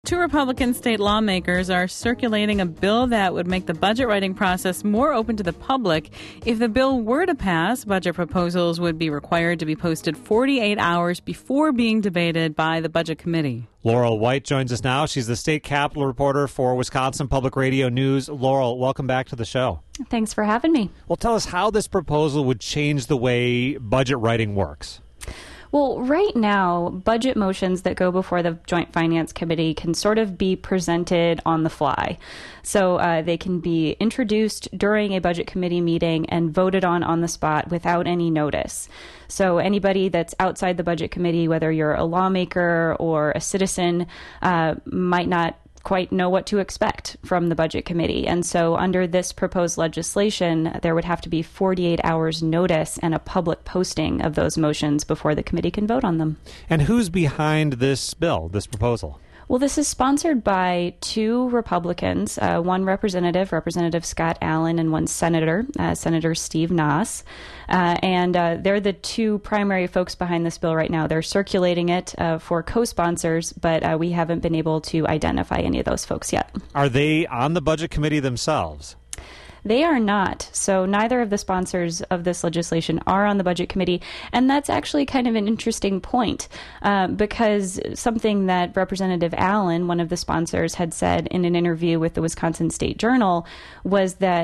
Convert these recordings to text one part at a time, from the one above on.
Two Republican state lawmakers are circulating a bill that would make the budget writing process more open to the public. If the bill were to pass, budget proposals would be required to be posted 48 hours before being debated by the Budget Committee. Laurel White joins us now. She's the state capitol reporter for Wisconsin Public Radio News. Laurel, welcome back to the show. Thanks for having me. Well, tell us how this proposal would change the way budget writing works. Well, right now, budget motions that go before the Joint Finance Committee can sort of be presented on the fly. So they can be introduced during a Budget Committee meeting and voted on the spot without any notice. So anybody that's outside the Budget Committee, whether you're a lawmaker or a citizen, might not quite know what to expect from the Budget Committee. And so under this proposed legislation, there would have to be 48 hours notice and a public posting of those motions before the committee can vote on them. And who's behind this bill, this proposal? Well, this is sponsored by two Republicans, one representative, Representative Scott Allen, and one senator, Senator Steve Nass. And they're the two primary folks behind this bill right now. They're circulating it for co-sponsors, but we haven't been able to identify any of those folks yet. Are they on the Budget Committee themselves? They are not. So neither of the sponsors of this legislation are on the Budget Committee. And that's actually kind of an interesting point because something that Representative Allen, one of the sponsors, had said in an interview with the Wisconsin State Journal was that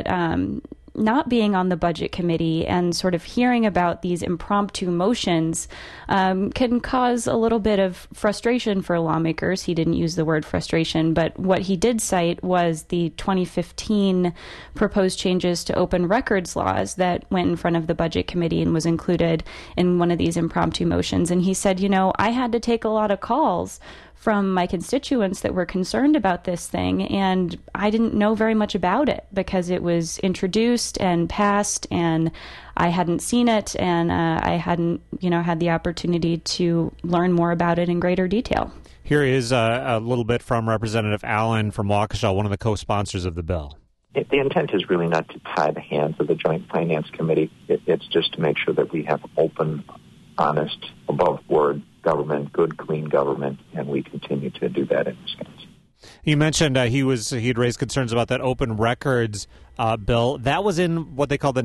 not being on the Budget Committee and sort of hearing about these impromptu motions can cause a little bit of frustration for lawmakers. He didn't use the word frustration, but what he did cite was the 2015 proposed changes to open records laws that went in front of the Budget Committee and was included in one of these impromptu motions. And he said, I had to take a lot of calls from my constituents that were concerned about this thing, and I didn't know very much about it because it was introduced and passed, and I hadn't seen it, and I hadn't, had the opportunity to learn more about it in greater detail. Here is a little bit from Representative Allen from Waukesha, one of the co-sponsors of the bill. The intent is really not to tie the hands of the Joint Finance Committee. It's just to make sure that we have open, honest, above-board government, good, clean government, and we continue to do that in Wisconsin. You mentioned he'd raised concerns about that open records bill. That was in what they call the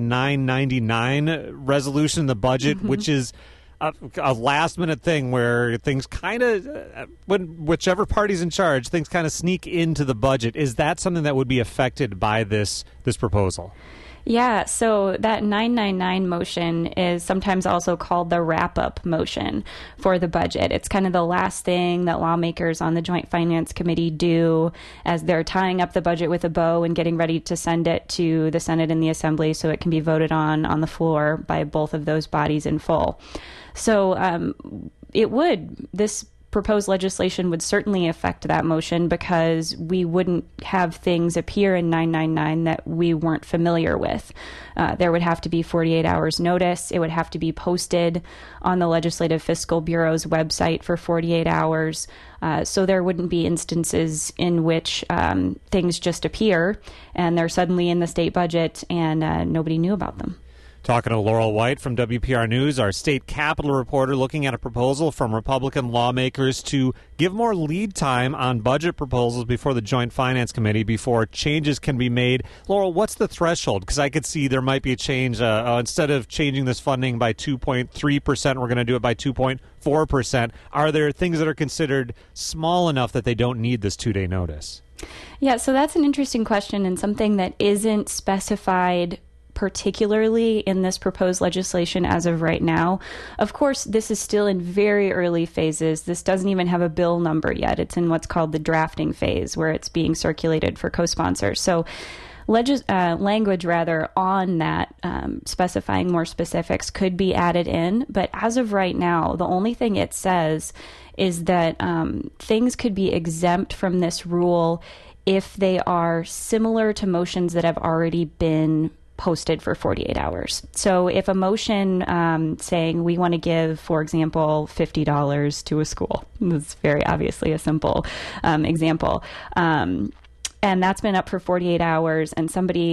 999 resolution, the budget, which is a last-minute thing where things kind of, whichever party's in charge, things kind of sneak into the budget. Is that something that would be affected by this proposal? Yeah, so that 999 motion is sometimes also called the wrap-up motion for the budget. It's kind of the last thing that lawmakers on the Joint Finance Committee do as they're tying up the budget with a bow and getting ready to send it to the Senate and the Assembly so it can be voted on the floor by both of those bodies in full. So this proposed legislation would certainly affect that motion because we wouldn't have things appear in 999 that we weren't familiar with. There would have to be 48 hours notice. It would have to be posted on the Legislative Fiscal Bureau's website for 48 hours. So there wouldn't be instances in which things just appear and they're suddenly in the state budget and nobody knew about them. Talking to Laurel White from WPR News, our state capitol reporter, looking at a proposal from Republican lawmakers to give more lead time on budget proposals before the Joint Finance Committee before changes can be made. Laurel, what's the threshold? Because I could see there might be a change. Instead of changing this funding by 2.3%, we're going to do it by 2.4%. Are there things that are considered small enough that they don't need this 2-day notice? Yeah, so that's an interesting question and something that isn't specified particularly in this proposed legislation as of right now. Of course, this is still in very early phases. This doesn't even have a bill number yet. It's in what's called the drafting phase, where it's being circulated for co-sponsors. So language on that specifying more specifics could be added in. But as of right now, the only thing it says is that things could be exempt from this rule if they are similar to motions that have already been posted for 48 hours. So if a motion saying we want to give, for example, $50 to a school, that's very obviously a simple example, and that's been up for 48 hours and somebody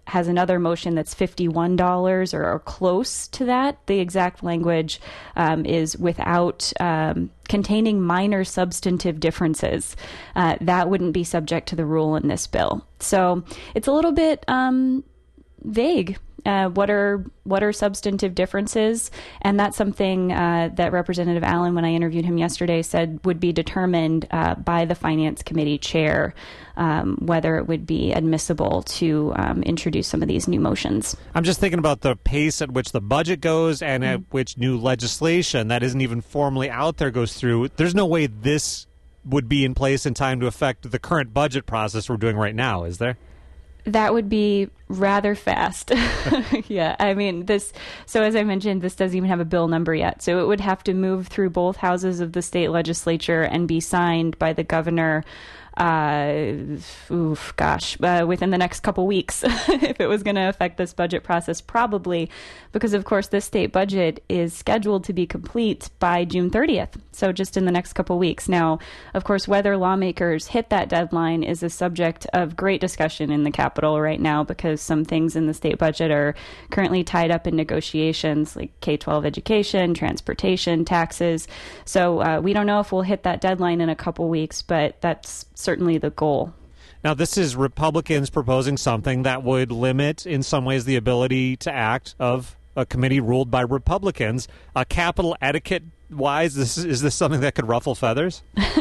has another motion that's $51 or close to that. The exact language is without containing minor substantive differences. That wouldn't be subject to the rule in this bill. So it's a little bit vague. What are substantive differences? And that's something that Representative Allen, when I interviewed him yesterday, said would be determined by the Finance Committee chair, whether it would be admissible to introduce some of these new motions. I'm just thinking about the pace at which the budget goes and at which new legislation that isn't even formally out there goes through. There's no way this would be in place in time to affect the current budget process we're doing right now, is there? That would be rather fast. Yeah, I mean, so as I mentioned, this doesn't even have a bill number yet. So it would have to move through both houses of the state legislature and be signed by the governor within the next couple weeks if it was going to affect this budget process, probably because, of course, this state budget is scheduled to be complete by June 30th. So just in the next couple weeks. Now, of course, whether lawmakers hit that deadline is a subject of great discussion in the Capitol right now because some things in the state budget are currently tied up in negotiations like K-12 education, transportation, taxes. So we don't know if we'll hit that deadline in a couple weeks, but that's certainly the goal. Now, this is Republicans proposing something that would limit, in some ways, the ability to act of a committee ruled by Republicans. Capital etiquette-wise, is this something that could ruffle feathers?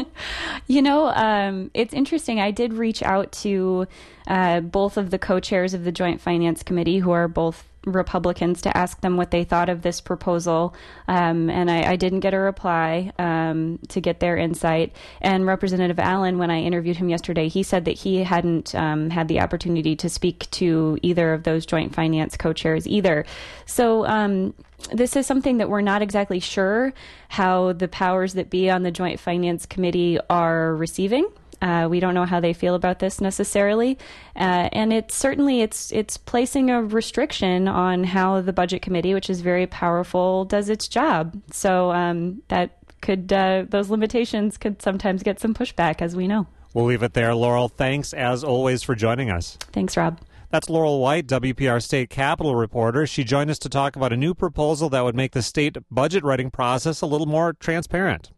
It's interesting. I did reach out to both of the co-chairs of the Joint Finance Committee, who are both Republicans, to ask them what they thought of this proposal. And I didn't get a reply to get their insight. And Representative Allen, when I interviewed him yesterday, he said that he hadn't had the opportunity to speak to either of those Joint Finance co-chairs either. So this is something that we're not exactly sure how the powers that be on the Joint Finance Committee are receiving. We don't know how they feel about this necessarily, and it's placing a restriction on how the Budget Committee, which is very powerful, does its job. So that could those limitations could sometimes get some pushback, as we know. We'll leave it there. Laurel, thanks as always for joining us. Thanks, Rob. That's Laurel White, WPR State Capitol reporter. She joined us to talk about a new proposal that would make the state budget writing process a little more transparent.